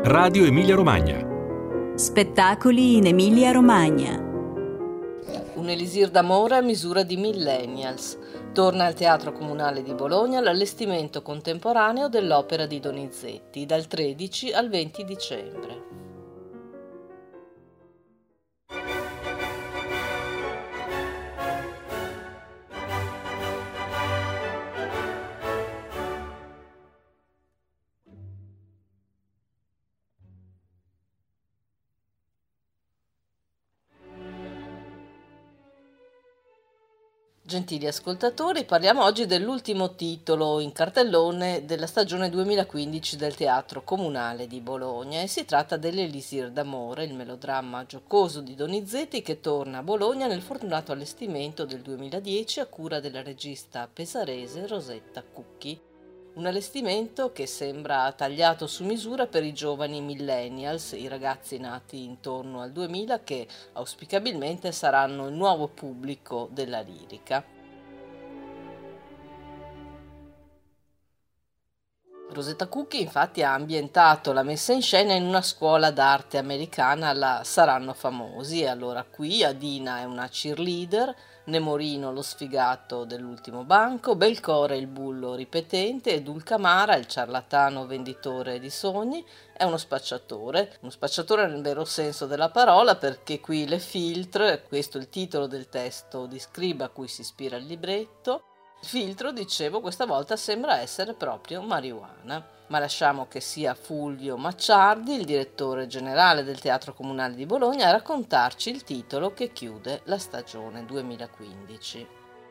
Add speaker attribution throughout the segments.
Speaker 1: Radio Emilia Romagna.
Speaker 2: Spettacoli in Emilia Romagna.
Speaker 3: Un elisir d'amore a misura di millennials. Torna al Teatro Comunale di Bologna l'allestimento contemporaneo dell'opera di Donizetti dal 13 al 20 dicembre. Gentili ascoltatori, parliamo oggi dell'ultimo titolo in cartellone della stagione 2015 del Teatro Comunale di Bologna e si tratta dell'Elisir d'amore, il melodramma giocoso di Donizetti che torna a Bologna nel fortunato allestimento del 2010 a cura della regista pesarese Rosetta Cucchi. Un allestimento che sembra tagliato su misura per i giovani millennials, i ragazzi nati intorno al 2000 che auspicabilmente saranno il nuovo pubblico della lirica. Rosetta Cucchi infatti ha ambientato la messa in scena in una scuola d'arte americana alla Saranno Famosi e allora qui Adina è una cheerleader, Nemorino lo sfigato dell'ultimo banco, Belcore il bullo ripetente e Dulcamara, il ciarlatano venditore di sogni, è uno spacciatore nel vero senso della parola perché qui le filtre, questo è il titolo del testo di Scriba a cui si ispira il libretto. Il filtro, dicevo, questa volta sembra essere proprio marijuana, ma lasciamo che sia Fulvio Macciardi, il direttore generale del Teatro Comunale di Bologna, a raccontarci il titolo che chiude la stagione 2015.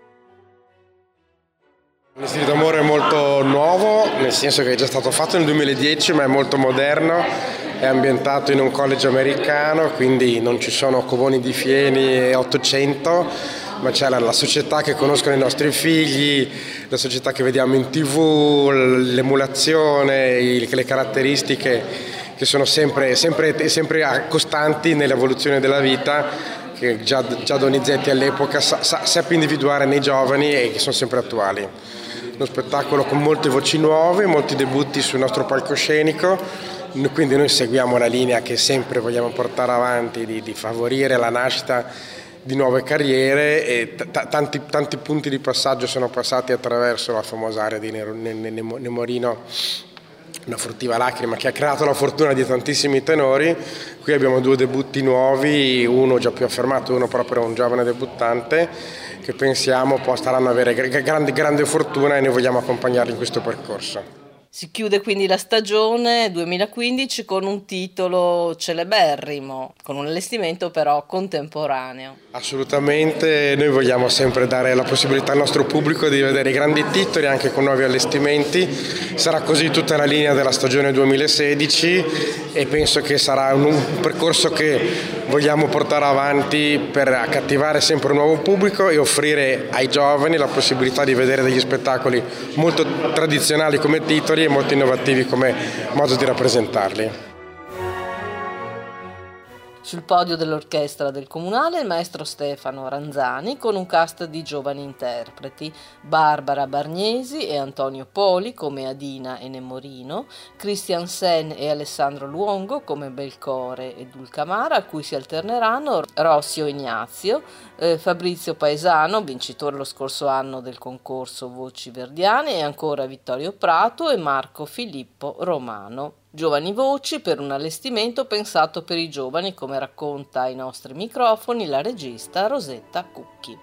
Speaker 4: L'Elisir d'amore è molto nuovo, nel senso che è già stato fatto nel 2010, ma è molto moderno, è ambientato in un college americano, quindi non ci sono covoni di fieni e 800, ma c'è la società che conoscono i nostri figli, la società che vediamo in TV, l'emulazione, le caratteristiche che sono sempre costanti nell'evoluzione della vita, che già Donizetti all'epoca seppe individuare nei giovani e che sono sempre attuali. Uno spettacolo con molte voci nuove, molti debutti sul nostro palcoscenico, quindi noi seguiamo la linea che sempre vogliamo portare avanti di favorire la nascita di nuove carriere e tanti punti di passaggio sono passati attraverso la famosa area di Nemorino, una furtiva lacrima che ha creato la fortuna di tantissimi tenori. Qui abbiamo due debutti nuovi, uno già più affermato, uno proprio un giovane debuttante che pensiamo potranno avere grande fortuna e noi vogliamo accompagnarli in questo percorso.
Speaker 3: Si chiude quindi la stagione 2015 con un titolo celeberrimo, con un allestimento però contemporaneo.
Speaker 4: Assolutamente, noi vogliamo sempre dare la possibilità al nostro pubblico di vedere i grandi titoli anche con nuovi allestimenti. Sarà così tutta la linea della stagione 2016 e penso che sarà un percorso che vogliamo portare avanti per accattivare sempre un nuovo pubblico e offrire ai giovani la possibilità di vedere degli spettacoli molto tradizionali come titoli e molto innovativi come modo di rappresentarli.
Speaker 3: Sul podio dell'orchestra del Comunale il maestro Stefano Ranzani con un cast di giovani interpreti, Barbara Bargnesi e Antonio Poli come Adina e Nemorino, Christian Sen e Alessandro Luongo come Belcore e Dulcamara, a cui si alterneranno Rossio Ignazio, Fabrizio Paesano, vincitore lo scorso anno del concorso Voci Verdiane, e ancora Vittorio Prato e Marco Filippo Romano. Giovani voci per un allestimento pensato per i giovani, come racconta ai nostri microfoni la regista Rosetta Cucchi.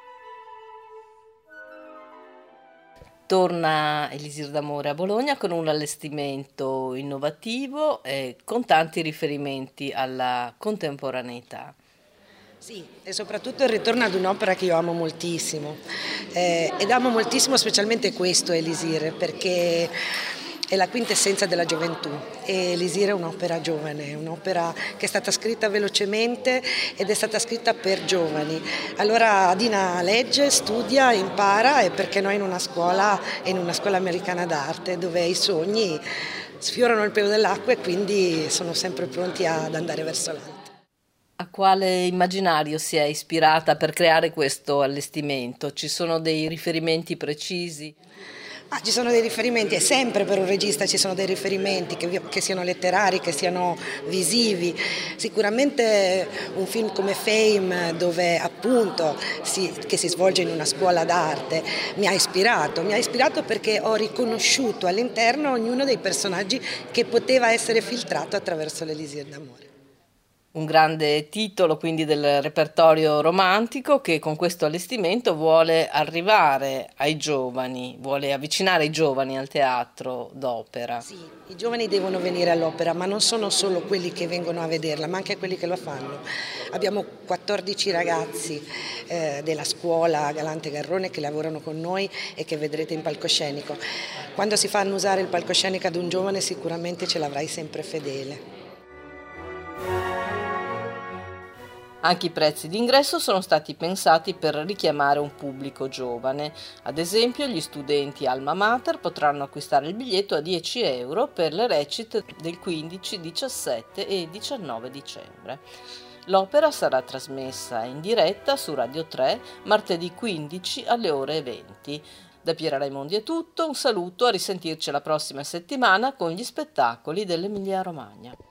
Speaker 3: Torna Elisir d'amore a Bologna con un allestimento innovativo e con tanti riferimenti alla contemporaneità.
Speaker 5: Sì, e soprattutto il ritorno ad un'opera che io amo moltissimo ed amo moltissimo specialmente questo Elisir perché è la quintessenza della gioventù e Elisir è un'opera giovane, un'opera che è stata scritta velocemente ed è stata scritta per giovani. Allora Adina legge, studia, impara e perché no in una scuola americana d'arte dove i sogni sfiorano il pelo dell'acqua e quindi sono sempre pronti ad andare verso l'alto.
Speaker 3: A quale immaginario si è ispirata per creare questo allestimento? Ci sono dei riferimenti precisi?
Speaker 5: Ci sono dei riferimenti, e sempre per un regista ci sono dei riferimenti che siano letterari, che siano visivi. Sicuramente un film come Fame, dove appunto che si svolge in una scuola d'arte, mi ha ispirato perché ho riconosciuto all'interno ognuno dei personaggi che poteva essere filtrato attraverso l'Elisir d'amore.
Speaker 3: Un grande titolo quindi del repertorio romantico che con questo allestimento vuole arrivare ai giovani, vuole avvicinare i giovani al teatro d'opera.
Speaker 5: Sì, i giovani devono venire all'opera, ma non sono solo quelli che vengono a vederla, ma anche quelli che lo fanno. Abbiamo 14 ragazzi della scuola Galante Garrone che lavorano con noi e che vedrete in palcoscenico. Quando si fa annusare il palcoscenico ad un giovane sicuramente ce l'avrai sempre fedele.
Speaker 3: Anche i prezzi d'ingresso sono stati pensati per richiamare un pubblico giovane. Ad esempio, gli studenti Alma Mater potranno acquistare il biglietto a 10 euro per le recite del 15, 17 e 19 dicembre. L'opera sarà trasmessa in diretta su Radio 3 martedì 15 alle ore 20. Da Piera Raimondi è tutto, un saluto, a risentirci la prossima settimana con gli spettacoli dell'Emilia Romagna.